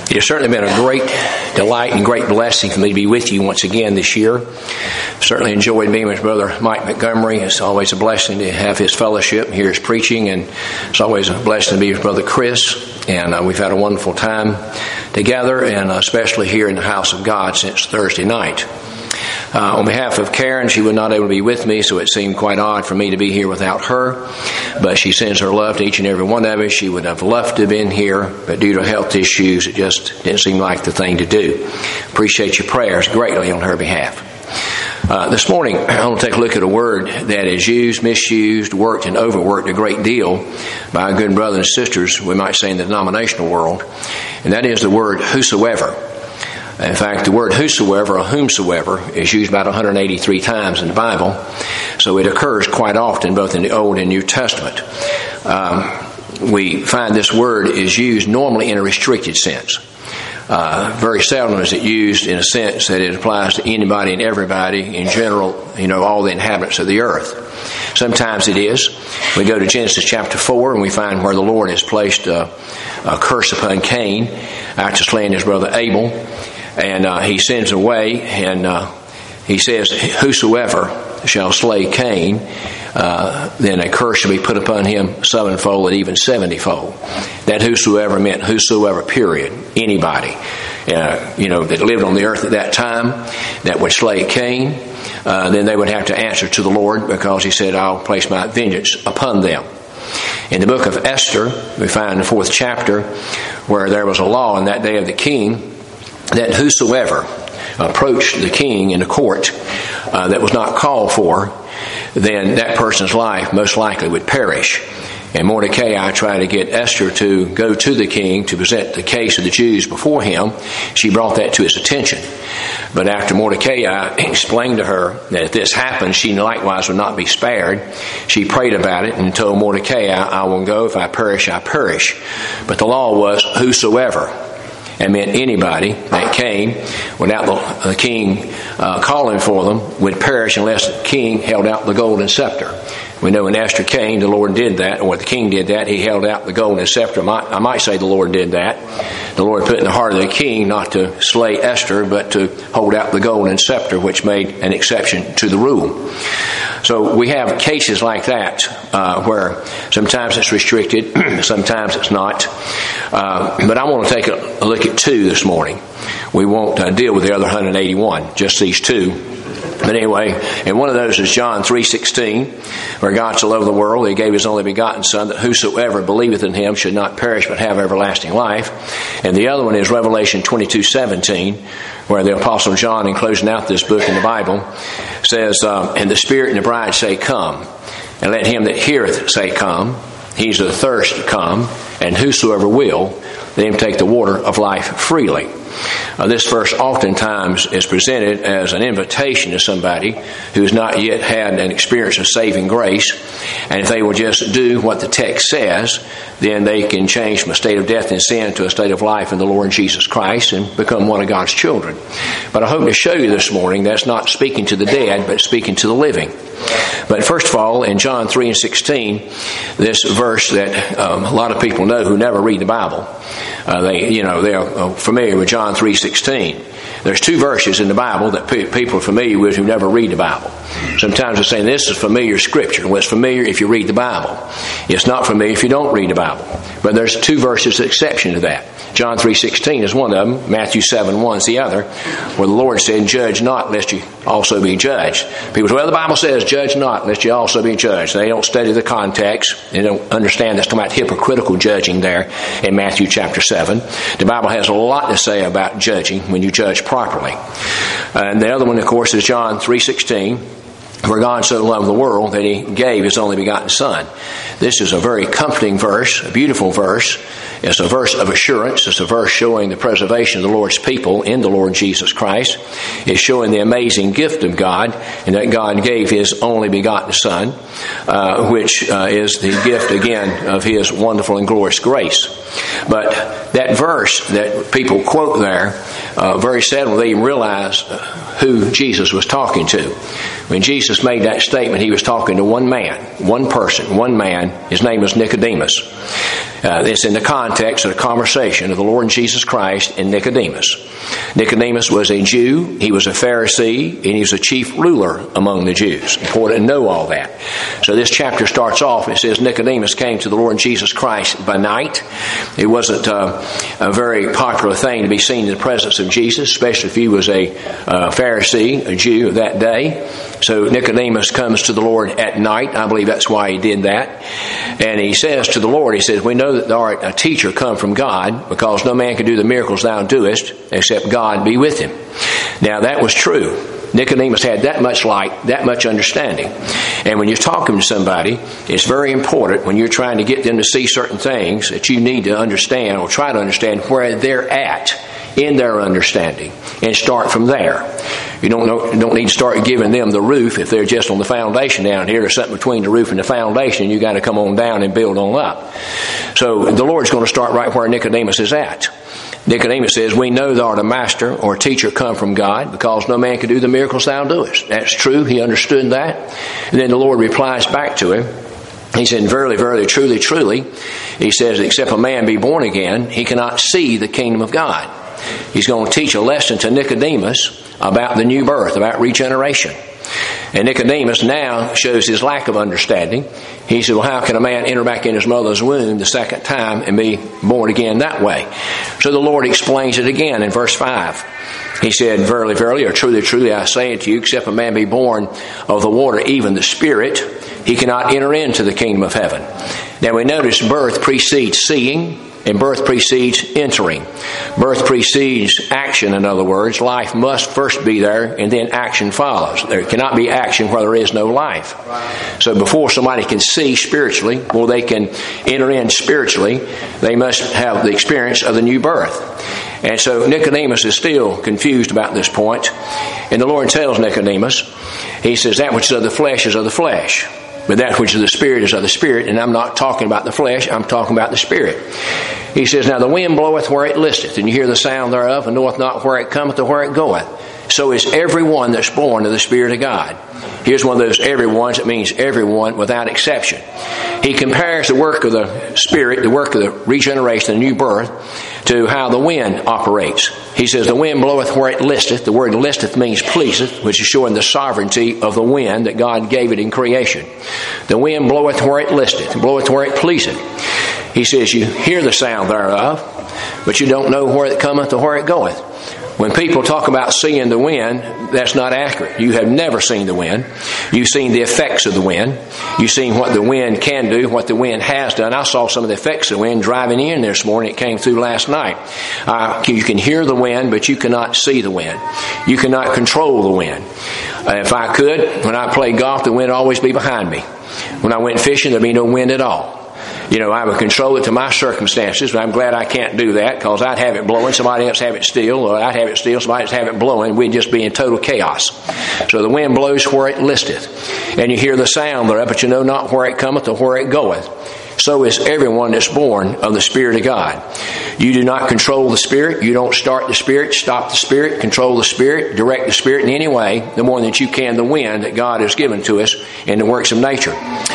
It has certainly been a great delight and great blessing for me to be with you once again this year. Certainly enjoyed being with Brother Mike Montgomery. It's always a blessing to have his fellowship and hear his preaching, and it's always a blessing to be with Brother Chris. And we've had a wonderful time together, and especially here in the house of God since Thursday night. On behalf of Karen, she was not able to be with me, so it seemed quite odd for me to be here without her. But she sends her love to each and every one of us. She would have loved to have been here, but due to health issues, it just didn't seem like the thing to do. Appreciate your prayers greatly on her behalf. This morning, I want to take a look at a word that is used, misused, worked, and overworked a great deal by our good brothers and sisters, we might say in the denominational world, and that is the word whosoever. In fact, the word whosoever or whomsoever is used about 183 times in the Bible, so it occurs quite often both in the Old and New Testament. We find this word is used normally in a restricted sense. Very seldom is it used in a sense that it applies to anybody and everybody in general, all the inhabitants of the earth. Sometimes it is. We go to Genesis chapter 4 and we find where the Lord has placed a curse upon Cain after slaying his brother Abel. And he sends away, and he says, whosoever shall slay Cain, then a curse shall be put upon him sevenfold and even 70-fold. That whosoever meant whosoever, period. Anybody, that lived on the earth at that time that would slay Cain, then they would have to answer to the Lord, because he said, I'll place my vengeance upon them. In the book of Esther, we find in the 4th chapter where there was a law in that day of the king that whosoever approached the king in the court that was not called for, then that person's life most likely would perish. And Mordecai tried to get Esther to go to the king to present the case of the Jews before him. She brought that to his attention. But after Mordecai explained to her that if this happened, she likewise would not be spared, she prayed about it and told Mordecai, I will go. If I perish, I perish. But the law was whosoever. And meant anybody that came without the king calling for them would perish unless the king held out the golden scepter. We know when Esther came, the Lord did that, or the king did that. He held out the golden scepter. I might say the Lord did that. The Lord put in the heart of the king not to slay Esther, but to hold out the golden scepter, which made an exception to the rule. So we have cases like that where sometimes it's restricted, sometimes it's not. But I want to take a look at two this morning. We won't deal with the other 181, just these two. But anyway, and one of those is John 3:16, where God so loved the world, He gave His only begotten Son, that whosoever believeth in Him should not perish but have everlasting life. And the other one is Revelation 22:17, where the Apostle John, in closing out this book in the Bible, says, and the Spirit and the bride say, come. And let him that heareth say, come. He's athirst, come. And whosoever will, let him take the water of life freely. This verse oftentimes is presented as an invitation to somebody who has not yet had an experience of saving grace. And if they will just do what the text says, then they can change from a state of death and sin to a state of life in the Lord Jesus Christ and become one of God's children. But I hope to show you this morning that's not speaking to the dead, but speaking to the living. But first of all, in John 3:16, this verse that a lot of people know who never read the Bible, they are familiar with John 3:16. There's two verses in the Bible that people are familiar with who never read the Bible. Sometimes they're saying this is familiar scripture. Well, it's familiar if you read the Bible. It's not familiar if you don't read the Bible. But there's two verses exception to that. John 3:16 is one of them. Matthew 7:1 is the other, where the Lord said, judge not, lest you also be judged. People say, well, the Bible says, judge not, lest you also be judged. They don't study the context. They don't understand that's talking about hypocritical judging there in Matthew chapter 7. The Bible has a lot to say about judging when you judge properly. And the other one, of course, is John 3:16. For God so loved the world that He gave His only begotten Son. This is a very comforting verse, a beautiful verse. It's a verse of assurance. It's a verse showing the preservation of the Lord's people in the Lord Jesus Christ. It's showing the amazing gift of God, and that God gave His only begotten Son, which is the gift, again, of His wonderful and glorious grace. But that verse that people quote there, very seldom they even realize who Jesus was talking to. When Jesus made that statement, He was talking to one man, one person, one man. His name was Nicodemus. It's in the context of the conversation of the Lord Jesus Christ and Nicodemus. Nicodemus was a Jew, he was a Pharisee, and he was a chief ruler among the Jews. Important to know all that. So this chapter starts off, it says Nicodemus came to the Lord Jesus Christ by night. It wasn't a very popular thing to be seen in the presence of Jesus, especially if he was a Pharisee, a Jew of that day. So Nicodemus comes to the Lord at night. I believe that's why he did that. And he says to the Lord, he says, we know that thou art a teacher come from God, because no man can do the miracles thou doest, except God be with him. Now that was true. Nicodemus had that much light, that much understanding. And when you're talking to somebody, it's very important when you're trying to get them to see certain things that you need to understand or try to understand where they're at in their understanding and start from there. You don't need to start giving them the roof if they're just on the foundation down here. There's something between the roof and the foundation. You got to come on down and build on up. So the Lord's going to start right where Nicodemus is at. Nicodemus says, we know thou art a master or a teacher come from God, because no man can do the miracles thou doest. That's true. He understood that. And then the Lord replies back to him. He said, verily, verily, truly, truly. He says, except a man be born again, he cannot see the kingdom of God. He's going to teach a lesson to Nicodemus about the new birth, about regeneration. And Nicodemus now shows his lack of understanding. He said, well, how can a man enter back in his mother's womb the second time and be born again that way? So the Lord explains it again in verse 5. He said, verily, verily, or truly, truly, I say unto you, except a man be born of the water, even the Spirit, he cannot enter into the kingdom of heaven. Now we notice birth precedes seeing, and birth precedes entering. Birth precedes action, in other words. Life must first be there, and then action follows. There cannot be action where there is no life. So before somebody can see spiritually, or they can enter in spiritually, they must have the experience of the new birth. And so Nicodemus is still confused about this point. And the Lord tells Nicodemus, he says, that which is of the flesh is of the flesh, but that which is of the Spirit is of the Spirit. And I'm not talking about the flesh, I'm talking about the Spirit. He says, now the wind bloweth where it listeth, and you hear the sound thereof, and knoweth not where it cometh or where it goeth. So is everyone that's born of the Spirit of God. Here's one of those everyones. It means everyone without exception. He compares the work of the Spirit, the work of the regeneration, the new birth, to how the wind operates. He says, the wind bloweth where it listeth. The word listeth means pleaseth, which is showing the sovereignty of the wind that God gave it in creation. The wind bloweth where it listeth, bloweth where it pleaseth. He says, you hear the sound thereof, but you don't know where it cometh or where it goeth. When people talk about seeing the wind, that's not accurate. You have never seen the wind. You've seen the effects of the wind. You've seen what the wind can do, what the wind has done. I saw some of the effects of the wind driving in this morning. It came through last night. You can hear the wind, but you cannot see the wind. You cannot control the wind. If I could, when I played golf, the wind would always be behind me. When I went fishing, there'd be no wind at all. You know, I would control it to my circumstances, but I'm glad I can't do that, because I'd have it blowing, somebody else have it still, or I'd have it still, somebody else have it blowing. We'd just be in total chaos. So the wind blows where it listeth, and you hear the sound thereof, but you know not where it cometh or where it goeth. So is everyone that's born of the Spirit of God. You do not control the Spirit. You don't start the Spirit, stop the Spirit, control the Spirit, direct the Spirit in any way, the more that you can the wind that God has given to us in the works of nature.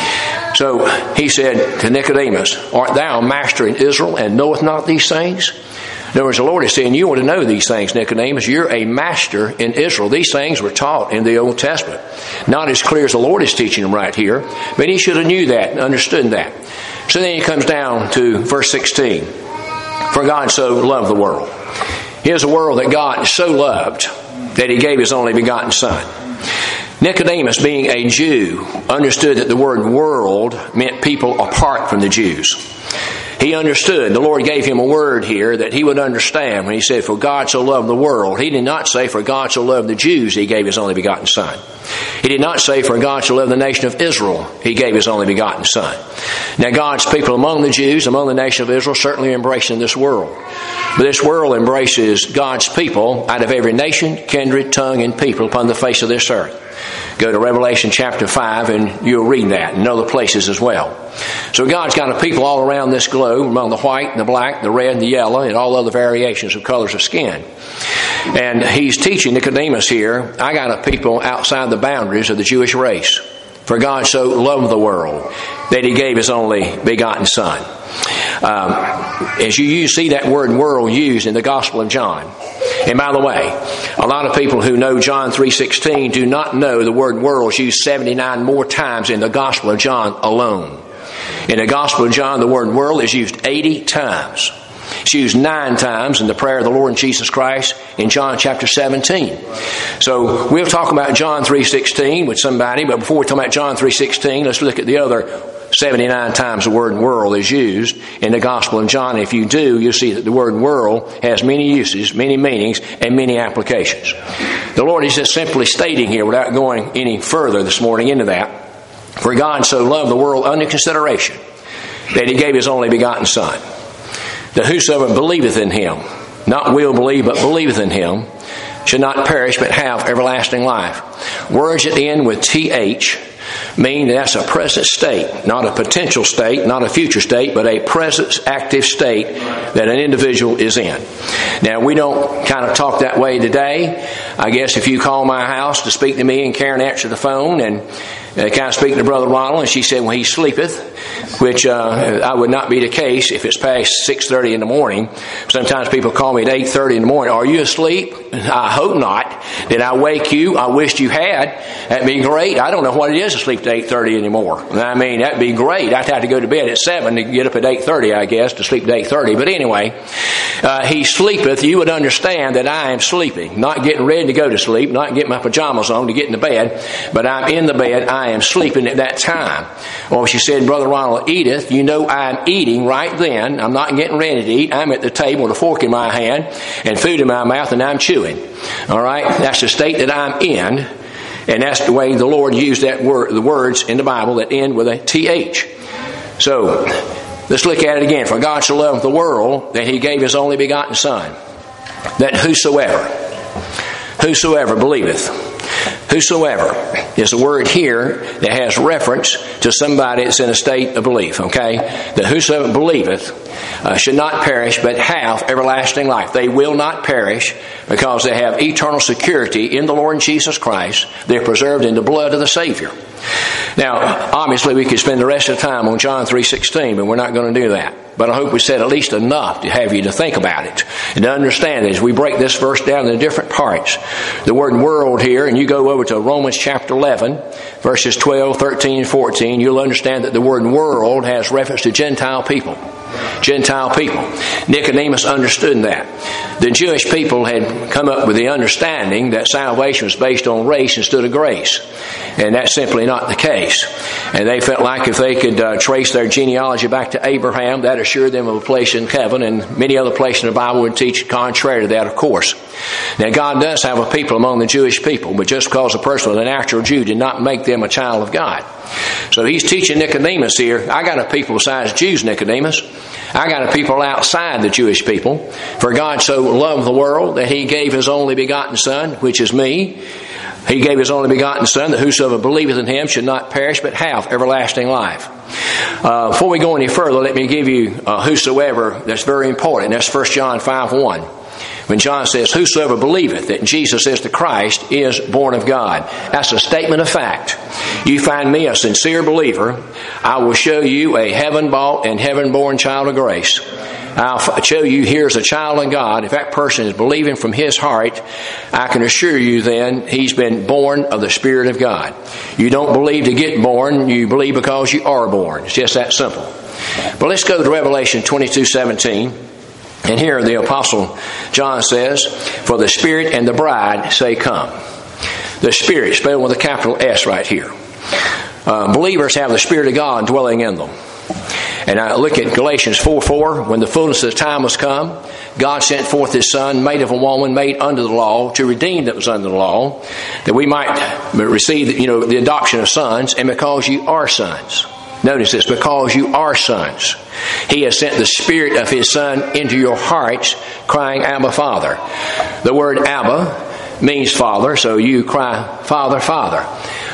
So he said to Nicodemus, art thou a master in Israel and knoweth not these things? In other words, the Lord is saying, you want to know these things, Nicodemus. You're a master in Israel. These things were taught in the Old Testament. Not as clear as the Lord is teaching them right here, but he should have knew that and understood that. So then he comes down to verse 16. For God so loved the world. Here's a world that God so loved that he gave his only begotten Son. Nicodemus, being a Jew, understood that the word world meant people apart from the Jews. He understood. The Lord gave him a word here that he would understand when he said, for God so loved the world. He did not say, for God so loved the Jews, he gave his only begotten Son. He did not say, for God so loved the nation of Israel, he gave his only begotten Son. Now God's people among the Jews, among the nation of Israel, certainly embracing this world. But this world embraces God's people out of every nation, kindred, tongue, and people upon the face of this earth. Go to Revelation chapter 5 and you'll read that and other places as well. So God's got a people all around this globe, among the white, the black, the red, the yellow, and all other variations of colors of skin. And he's teaching Nicodemus here, I got a people outside the boundaries of the Jewish race. For God so loved the world that he gave his only begotten Son. as you see that word world used in the Gospel of John. And by the way, a lot of people who know John 3:16 do not know the word world is used 79 more times in the Gospel of John alone. In the Gospel of John, the word world is used 80 times. It's used 9 times in the prayer of the Lord Jesus Christ in John chapter 17. So we'll talk about John 3:16 with somebody, but before we talk about John 3:16, let's look at the other 79 times the word world is used in the Gospel of John. If you do, you'll see that the word world has many uses, many meanings, and many applications. The Lord is just simply stating here, without going any further this morning into that, for God so loved the world under consideration that He gave His only begotten Son, that whosoever believeth in Him, not will believe, but believeth in Him, should not perish, but have everlasting life. Words that end with TH mean that's a present state, not a potential state, not a future state, but a present active state that an individual is in. Now, we don't kind of talk that way today. I guess if you call my house to speak to me and Karen answered the phone and kind of speaking to Brother Ronald, and she said, well, he sleepeth, which I would not be the case if it's past 6:30 in the morning. Sometimes people call me at 8:30 in the morning. Are you asleep? I hope not. Did I wake you? I wished you had. That'd be great. I don't know what it is to sleep to 8:30 anymore. I mean, that'd be great. I'd have to go to bed at 7 to get up at 8:30, I guess, to sleep to 8:30. But anyway, he sleepeth. You would understand that I am sleeping, not getting ready to go to sleep, not getting my pajamas on to get into bed, but I'm in the bed. I am sleeping at that time. Well, she said, Brother Ronald eateth. You know I'm eating right then. I'm not getting ready to eat. I'm at the table with a fork in my hand and food in my mouth, and I'm chewing. All right? That's the state that I'm in. And that's the way the Lord used that word, the words in the Bible that end with a TH. So, let's look at it again. For God so loved the world that He gave His only begotten Son, that whosoever believeth. Whosoever is a word here that has reference to somebody that's in a state of belief, okay? That whosoever believeth should not perish, but have everlasting life. They will not perish because they have eternal security in the Lord Jesus Christ. They're preserved in the blood of the Savior. Now, obviously we could spend the rest of the time on John 3:16, but we're not going to do that. But I hope we said at least enough to have you to think about it and to understand it as we break this verse down into different parts. The word world here, and you go over to Romans chapter 11, verses 12, 13, and 14, you'll understand that the word world has reference to Gentile people. Gentile people. Nicodemus understood that. The Jewish people had come up with the understanding that salvation was based on race instead of grace. And that's simply not the case. And they felt like if they could trace their genealogy back to Abraham, that assured them of a place in heaven, and many other places in the Bible would teach contrary to that, of course. Now, God does have a people among the Jewish people, but just because a person was a natural Jew did not make them a child of God. So He's teaching Nicodemus here, I got a people besides Jews, Nicodemus. I got a people outside the Jewish people. For God so loved the world that He gave His only begotten Son, which is me. He gave His only begotten Son, that whosoever believeth in Him should not perish, but have everlasting life. Before we go any further, let me give you whosoever. That's very important. That's 1 John 5:1. When John says, whosoever believeth that Jesus is the Christ is born of God. That's a statement of fact. You find me a sincere believer, I will show you a heaven-bought and heaven-born child of grace. I'll show you here's a child of God. If that person is believing from his heart, I can assure you then he's been born of the Spirit of God. You don't believe to get born, you believe because you are born. It's just that simple. But let's go to Revelation 22:17. And here the Apostle John says, for the Spirit and the bride say come. The Spirit, spelled with a capital S right here. Believers have the Spirit of God dwelling in them. And I look at Galatians 4:4. When the fullness of the time was come, God sent forth His Son, made of a woman, made under the law, to redeem that was under the law, that we might receive the adoption of sons, and because you are sons. Notice this, because you are sons. He has sent the Spirit of His Son into your hearts, crying, Abba, Father. The word Abba means Father, so you cry, Father, Father.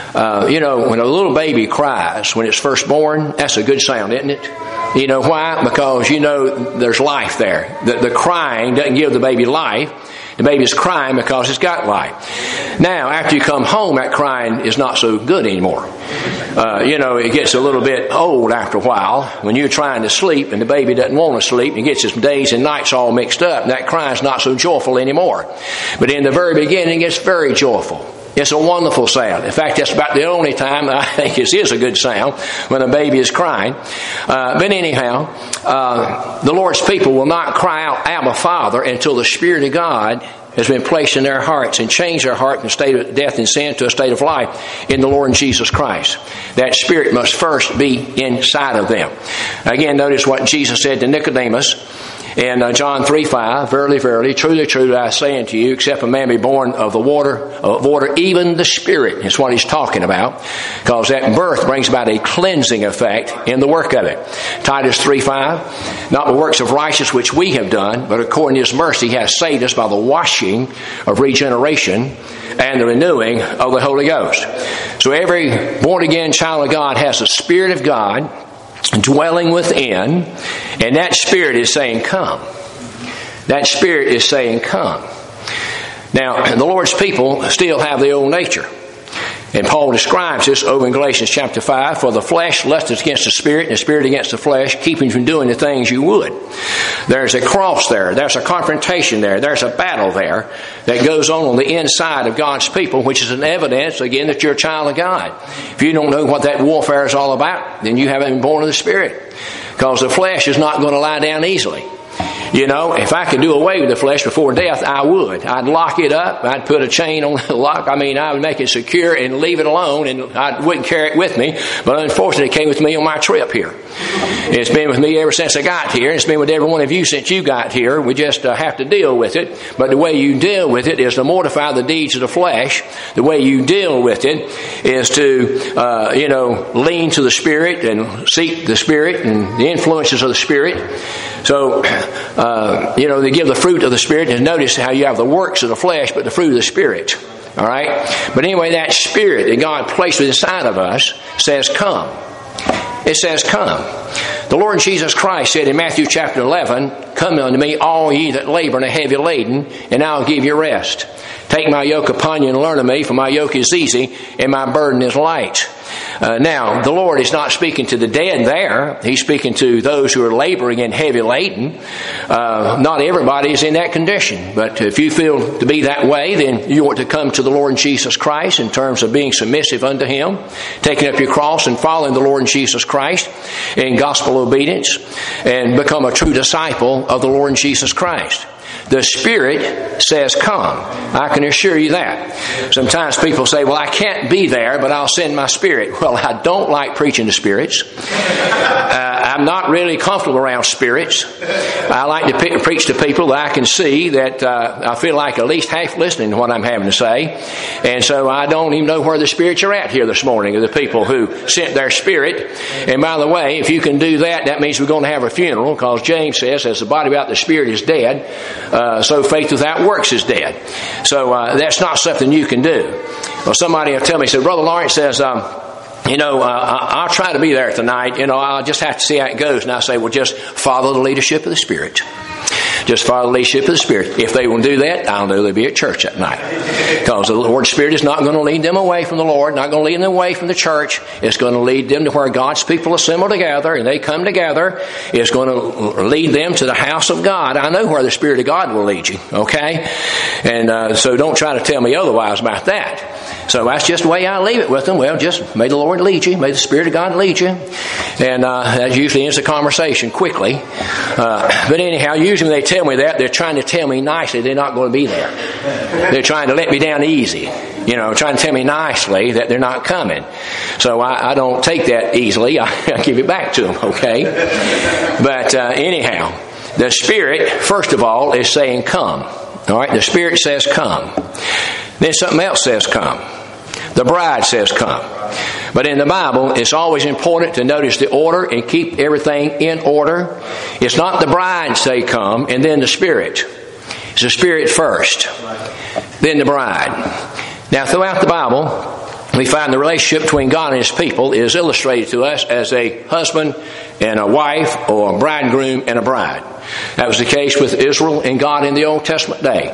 When a little baby cries when it's first born, that's a good sound, isn't it? You know why? Because there's life there. The crying doesn't give the baby life. The baby is crying because it's got light. Now, after you come home, that crying is not so good anymore. It gets a little bit old after a while when you're trying to sleep and the baby doesn't want to sleep and gets his days and nights all mixed up. And that crying is not so joyful anymore. But in the very beginning, it's very joyful. It's a wonderful sound. In fact, that's about the only time that I think it is a good sound, when a baby is crying. But anyhow, the Lord's people will not cry out, Abba, Father, until the Spirit of God has been placed in their hearts and changed their heart from a state of death and sin to a state of life in the Lord Jesus Christ. That Spirit must first be inside of them. Again, notice what Jesus said to Nicodemus in John 3:5, verily, verily, truly, truly, I say unto you, except a man be born of the water, even the Spirit is what he's talking about, because that birth brings about a cleansing effect in the work of it. Titus 3:5, not the works of righteousness which we have done, but according to His mercy He has saved us by the washing of regeneration and the renewing of the Holy Ghost. So every born-again child of God has the Spirit of God dwelling within, and that Spirit is saying, come. That Spirit is saying, come. Now, the Lord's people still have the old nature. And Paul describes this over in Galatians chapter 5, for the flesh lusteth against the Spirit, and the Spirit against the flesh, keeping from doing the things you would. There's a cross there. There's a confrontation there. There's a battle there that goes on the inside of God's people, which is an evidence, again, that you're a child of God. If you don't know what that warfare is all about, then you haven't been born of the Spirit. Because the flesh is not going to lie down easily. If I could do away with the flesh before death, I would. I'd lock it up. I'd put a chain on the lock. I would make it secure and leave it alone, and I wouldn't carry it with me. But unfortunately, it came with me on my trip here. It's been with me ever since I got here. It's been with every one of you since you got here. We just have to deal with it. But the way you deal with it is to mortify the deeds of the flesh. The way you deal with it is to, lean to the Spirit and seek the Spirit and the influences of the Spirit. So, they give the fruit of the Spirit, and notice how you have the works of the flesh, but the fruit of the Spirit. All right? But anyway, that Spirit that God placed inside of us says, come. It says, come. The Lord Jesus Christ said in Matthew chapter 11, come unto me, all ye that labor and are heavy laden, and I'll give you rest. Take my yoke upon you and learn of me, for my yoke is easy and my burden is light. Now, the Lord is not speaking to the dead there. He's speaking to those who are laboring and heavy laden. Not everybody is in that condition. But if you feel to be that way, then you ought to come to the Lord Jesus Christ in terms of being submissive unto Him, taking up your cross and following the Lord Jesus Christ in gospel obedience, and become a true disciple of the Lord Jesus Christ. The Spirit says, come. I can assure you that. Sometimes people say, well, I can't be there, but I'll send my Spirit. Well, I don't like preaching to spirits. I'm not really comfortable around spirits. I like to preach to people that I can see that I feel like at least half listening to what I'm having to say. And so I don't even know where the spirits are at here this morning, of the people who sent their Spirit. And by the way, if you can do that, that means we're going to have a funeral, because James says, as the body without the Spirit is dead, so faith without works is dead. So that's not something you can do. Well, somebody will tell me, so Brother Lawrence says, I'll try to be there tonight. I'll just have to see how it goes. And I say, well, just follow the leadership of the Spirit. Just follow the leadership of the Spirit. If they will do that, I'll know they'll be at church that night. Because the Lord's Spirit is not going to lead them away from the Lord, not going to lead them away from the church. It's going to lead them to where God's people assemble together, and they come together. It's going to lead them to the house of God. I know where the Spirit of God will lead you, okay? And so don't try to tell me otherwise about that. So that's just the way I leave it with them. Well, just may the Lord lead you. May the Spirit of God lead you. And that usually ends the conversation quickly. But anyhow, usually when they tell me that, they're trying to tell me nicely they're not going to be there. They're trying to let me down easy. Trying to tell me nicely that they're not coming. So I don't take that easily. I give it back to them, okay? But anyhow, the Spirit, first of all, is saying come. All right? The Spirit says come. Then something else says come. The bride says come. But in the Bible, it's always important to notice the order and keep everything in order. It's not the bride say come and then the Spirit. It's the Spirit first, then the bride. Now, throughout the Bible, we find the relationship between God and His people is illustrated to us as a husband and a wife, or a bridegroom and a bride. That was the case with Israel and God in the Old Testament day.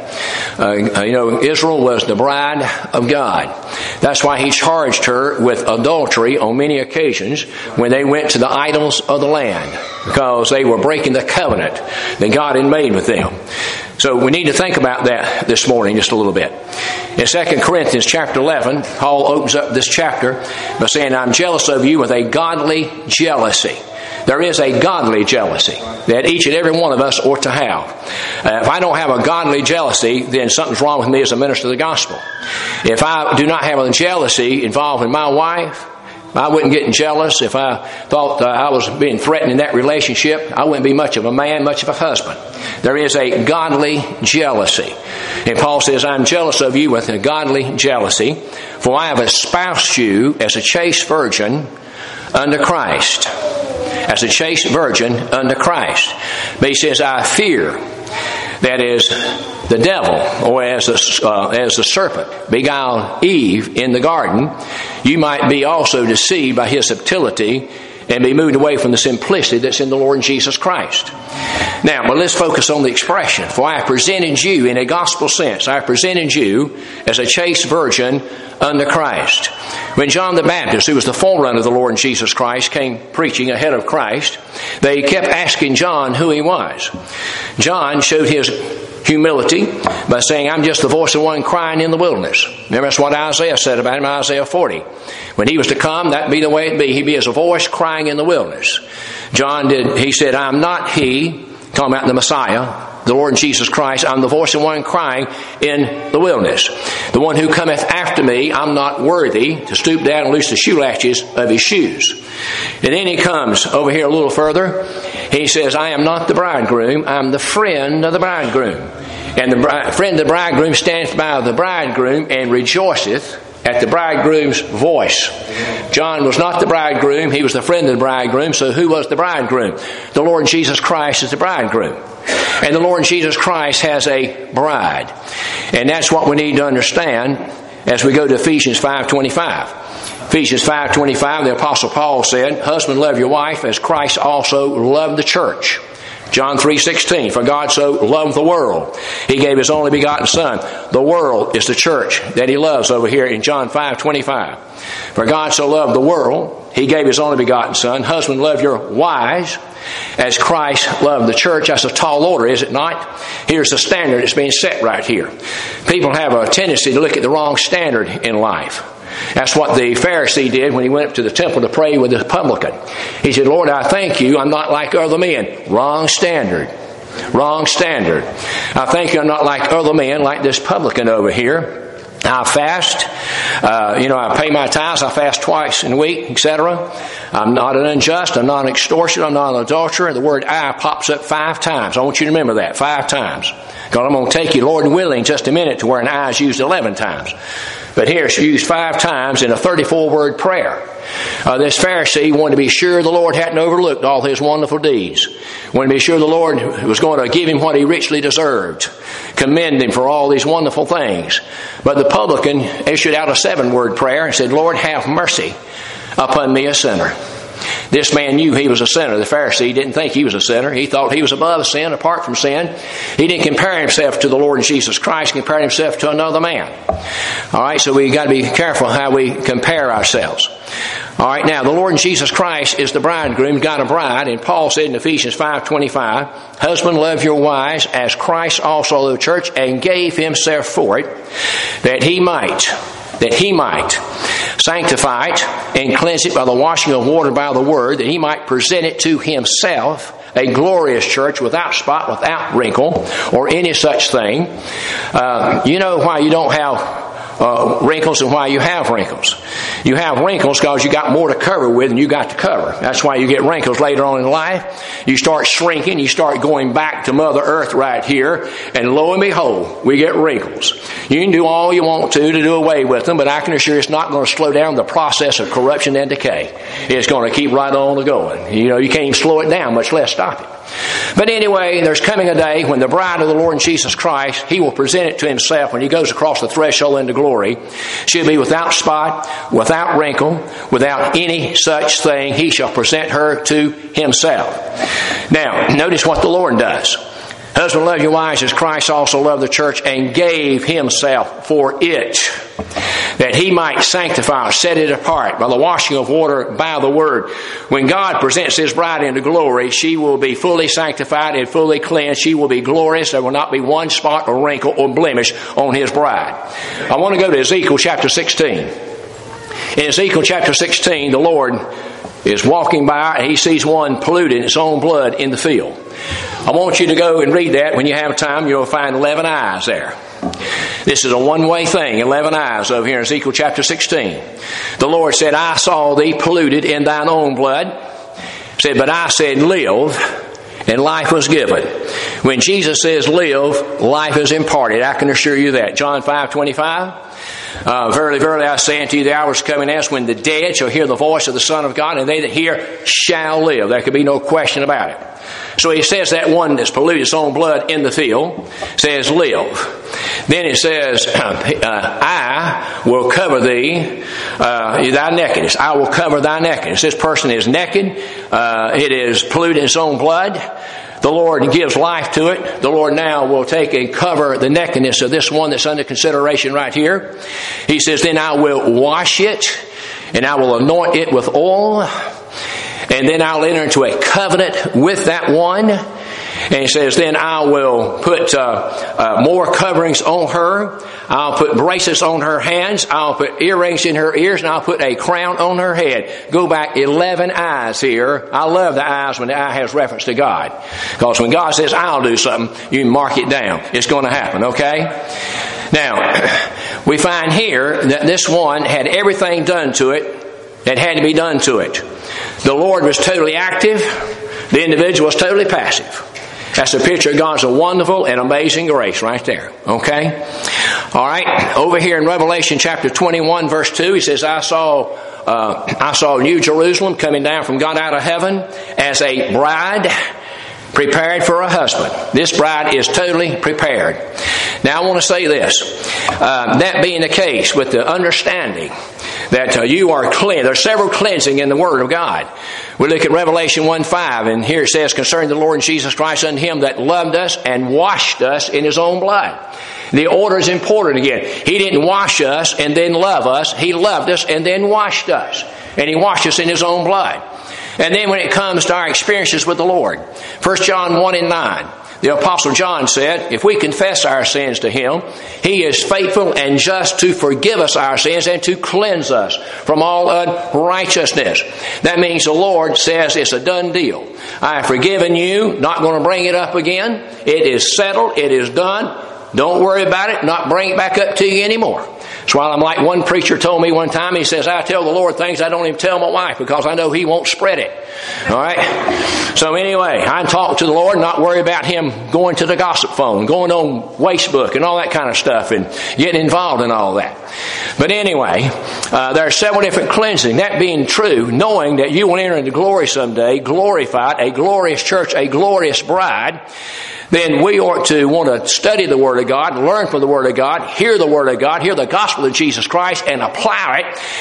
Israel was the bride of God. That's why He charged her with adultery on many occasions when they went to the idols of the land, because they were breaking the covenant that God had made with them. So we need to think about that this morning just a little bit. In 2 Corinthians chapter 11, Paul opens up this chapter by saying, I'm jealous of you with a godly jealousy. There is a godly jealousy that each and every one of us ought to have. If I don't have a godly jealousy, then something's wrong with me as a minister of the gospel. If I do not have a jealousy involved with my wife, I wouldn't get jealous. If I thought I was being threatened in that relationship, I wouldn't be much of a man, much of a husband. There is a godly jealousy. And Paul says, I'm jealous of you with a godly jealousy, for I have espoused you as a chaste virgin unto Christ. As a chaste virgin unto Christ. But he says, I fear that is the devil, or as the serpent beguiled Eve in the garden, you might be also deceived by his subtlety and be moved away from the simplicity that's in the Lord Jesus Christ. Now, but let's focus on the expression. For I have presented you, in a gospel sense, I have presented you as a chaste virgin unto Christ. When John the Baptist, who was the forerunner of the Lord Jesus Christ, came preaching ahead of Christ, they kept asking John who he was. John showed his humility by saying, I'm just the voice of one crying in the wilderness. Remember, that's what Isaiah said about him in Isaiah 40. When he was to come, that'd be the way it'd be. He'd be as a voice crying in the wilderness. He said, I'm not he, talking about the Messiah, the Lord Jesus Christ, I'm the voice of one crying in the wilderness. The one who cometh after me, I'm not worthy to stoop down and loose the shoelatches of his shoes. And then he comes over here a little further. He says, I am not the bridegroom, I'm the friend of the bridegroom. And the friend of the bridegroom stands by the bridegroom and rejoiceth at the bridegroom's voice. John was not the bridegroom, he was the friend of the bridegroom. So who was the bridegroom? The Lord Jesus Christ is the bridegroom. And the Lord Jesus Christ has a bride. And that's what we need to understand as we go to Ephesians 5:25. Ephesians 5:25, the Apostle Paul said, Husband, love your wife as Christ also loved the church. John 3:16, for God so loved the world, He gave His only begotten Son. The world is the church that He loves over here in John 5:25. For God so loved the world, He gave His only begotten Son. Husband, love your wives as Christ loved the church. That's a tall order, is it not? Here's the standard that's being set right here. People have a tendency to look at the wrong standard in life. That's what the Pharisee did when he went up to the temple to pray with the publican. He said, Lord, I thank you, I'm not like other men. Wrong standard. Wrong standard. I thank you, I'm not like other men, like this publican over here. I fast. I pay my tithes. I fast twice in a week, etc. I'm not an unjust. I'm not an extortioner. I'm not an adulterer. The word I pops up 5 times. I want you to remember that 5 times. God, I'm going to take you, Lord willing, just a minute to where an I is used 11 times. But here it's used 5 times in a 34-word prayer. This Pharisee wanted to be sure the Lord hadn't overlooked all his wonderful deeds. Wanted to be sure the Lord was going to give him what he richly deserved. Commend him for all these wonderful things. But the publican issued out a 7-word prayer and said, Lord, have mercy upon me, a sinner. This man knew he was a sinner. The Pharisee didn't think he was a sinner. He thought he was above sin, apart from sin. He didn't compare himself to the Lord Jesus Christ. He compared himself to another man. All right, so we got to be careful how we compare ourselves. All right, now the Lord Jesus Christ is the bridegroom, got a bride, and Paul said in Ephesians 5:25, Husband, love your wives as Christ also loved the church and gave himself for it, that he might sanctify it and cleanse it by the washing of water by the word, that he might present it to himself, a glorious church without spot, without wrinkle, or any such thing. You know why you don't have wrinkles and why you have wrinkles. You have wrinkles because you got more to cover with than you got to cover. That's why you get wrinkles later on in life. You start shrinking, you start going back to Mother Earth right here, and lo and behold, we get wrinkles. You can do all you want to do away with them, but I can assure you it's not going to slow down the process of corruption and decay. It's going to keep right on going. You can't even slow it down, much less stop it. But anyway, there's coming a day when the bride of the Lord Jesus Christ, He will present it to Himself when He goes across the threshold into glory. She'll be without spot, without wrinkle, without any such thing. He shall present her to Himself. Now, notice what the Lord does. Husband, love your wives as Christ also loved the church and gave Himself for it, that He might sanctify, set it apart by the washing of water by the Word. When God presents His bride into glory, she will be fully sanctified and fully cleansed. She will be glorious. There will not be one spot or wrinkle or blemish on His bride. I want to go to Ezekiel chapter 16. In Ezekiel chapter 16, the Lord is walking by and He sees one polluted in its own blood in the field. I want you to go and read that when you have time. You'll find 11 eyes there. This is a one-way thing, 11 eyes over here in Ezekiel chapter 16. The Lord said, I saw thee polluted in thine own blood. Said, but I said, live, and life was given. When Jesus says live, life is imparted. I can assure you that. John 5:25. Verily, verily, I say unto you, the hour is coming as when the dead shall hear the voice of the Son of God, and they that hear shall live. There could be no question about it. So He says that one that's polluted his own blood in the field says live. Then it says, I will cover thee, thy nakedness. I will cover thy nakedness. This person is naked. It is polluted in its own blood. The Lord gives life to it. The Lord now will take and cover the nakedness of this one that's under consideration right here. He says, then I will wash it, and I will anoint it with oil, and then I'll enter into a covenant with that one. And He says, then I will put more coverings on her. I'll put bracelets on her hands. I'll put earrings in her ears, and I'll put a crown on her head. Go back 11 eyes here. I love the eyes when the eye has reference to God. Because when God says, I'll do something, you mark it down. It's going to happen, okay? Now, we find here that this one had everything done to it that had to be done to it. The Lord was totally active. The individual was totally passive. That's a picture of God's wonderful and amazing grace right there. Okay? All right. Over here in Revelation chapter 21 verse 2, He says, I saw New Jerusalem coming down from God out of heaven as a bride prepared for a husband. This bride is totally prepared. Now I want to say this. That being the case, with the understanding that you are cleansed. There's several cleansing in the Word of God. We look at Revelation 1:5, and here it says, concerning the Lord Jesus Christ, unto Him that loved us and washed us in His own blood. The order is important again. He didn't wash us and then love us. He loved us and then washed us. And He washed us in His own blood. And then when it comes to our experiences with the Lord, 1 John 1:9, the Apostle John said, if we confess our sins to Him, He is faithful and just to forgive us our sins and to cleanse us from all unrighteousness. That means the Lord says it's a done deal. I have forgiven you, not going to bring it up again. It is settled, it is done. Don't worry about it, not bring it back up to you anymore. That's why I'm like one preacher told me one time, he says, I tell the Lord things I don't even tell my wife because I know He won't spread it. All right? So anyway, I talk to the Lord, not worry about Him going to the gossip phone, going on Facebook and all that kind of stuff and getting involved in all that. But anyway, there are several different cleansing. That being true, knowing that you will enter into glory someday, glorified, a glorious church, a glorious bride, then we ought to want to study the Word of God, learn from the Word of God, hear the Word of God, hear the gospel of Jesus Christ, and apply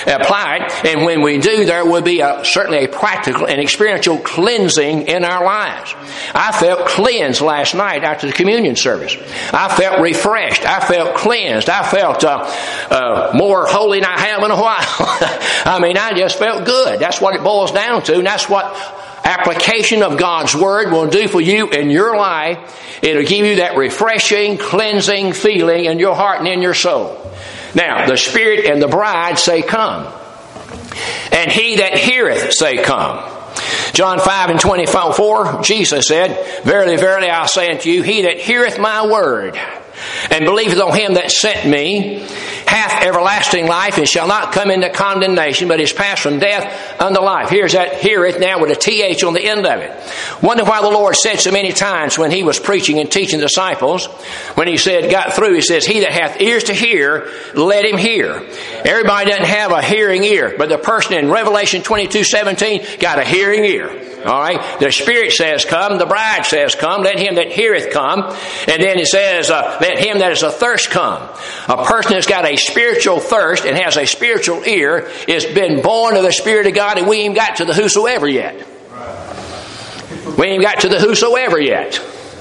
it. And when we do, there will be certainly a practical and experiential cleansing in our lives. I felt cleansed last night after the communion service. I felt refreshed. I felt cleansed. I felt more holy than I have in a while. I mean, I just felt good. That's what it boils down to, and that's what application of God's Word will do for you in your life. It'll give you that refreshing, cleansing feeling in your heart and in your soul. Now, the Spirit and the bride say, come. And he that heareth say, come. John 5:24, Jesus said, verily, verily, I say unto you, he that heareth my word and believeth on him that sent me hath everlasting life, and shall not come into condemnation, but is passed from death unto life. Here's that heareth now with a TH on the end of it. Wonder why the Lord said so many times when he was preaching and teaching the disciples, when he said, got through, he says, he that hath ears to hear, let him hear. Everybody doesn't have a hearing ear, but the person in Revelation 22:17 got a hearing ear. All right, the Spirit says, come. The bride says, come. Let him that heareth come. And then it says, let him that is athirst come. A person that's got a spiritual thirst and has a spiritual ear is been born of the Spirit of God, and we ain't got to the whosoever yet. We ain't got to the whosoever yet.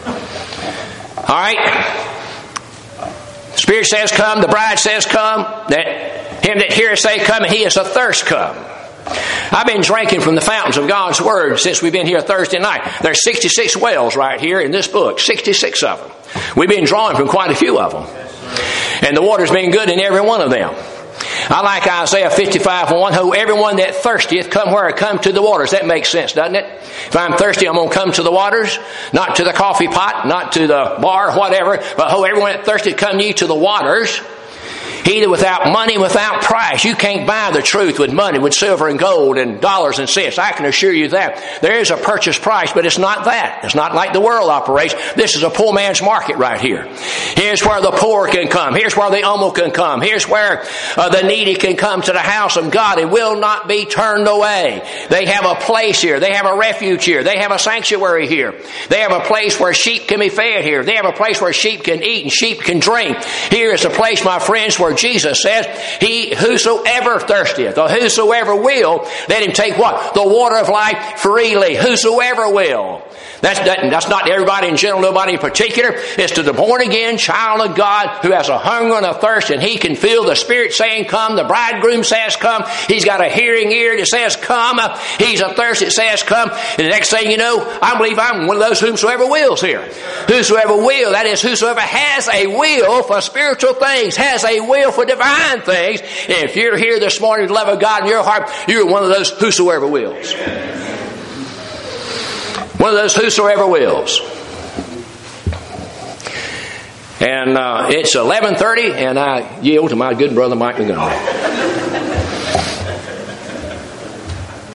All right. Spirit says, come. The bride says, come. That him that heareth say, come, and he is athirst come. I've been drinking from the fountains of God's Word since we've been here Thursday night. There's 66 wells right here in this book, 66 of them. We've been drawing from quite a few of them. And the water's been good in every one of them. I like Isaiah 55:1, "Ho, everyone that thirsteth, come where I come to the waters." That makes sense, doesn't it? If I'm thirsty, I'm going to come to the waters, not to the coffee pot, not to the bar, whatever. But, ho, everyone that thirsteth, come ye to the waters. He that without money, without price. You can't buy the truth with money, with silver and gold and dollars and cents. I can assure you that. There is a purchase price, but it's not that. It's not like the world operates. This is a poor man's market right here. Here's where the poor can come. Here's where the homo can come. Here's where the needy can come to the house of God and will not be turned away. They have a place here. They have a refuge here. They have a sanctuary here. They have a place where sheep can be fed here. They have a place where sheep can eat and sheep can drink. Here is a place, my friends, where Jesus says, he whosoever thirsteth, or whosoever will, let him take what? The water of life freely. Whosoever will. That's not everybody in general, nobody in particular. It's to the born again child of God who has a hunger and a thirst, and he can feel the Spirit saying, come. The bridegroom says, come. He's got a hearing ear that says, come. He's a thirst that says, come. And the next thing you know, I believe I'm one of those whomsoever wills here. Whosoever will, that is, whosoever has a will for spiritual things, has a will for divine things. And if you're here this morning with the love of God in your heart, you're one of those whosoever wills. One of those whosoever wills. And it's 11:30, and I yield to my good brother Mike Montgomery.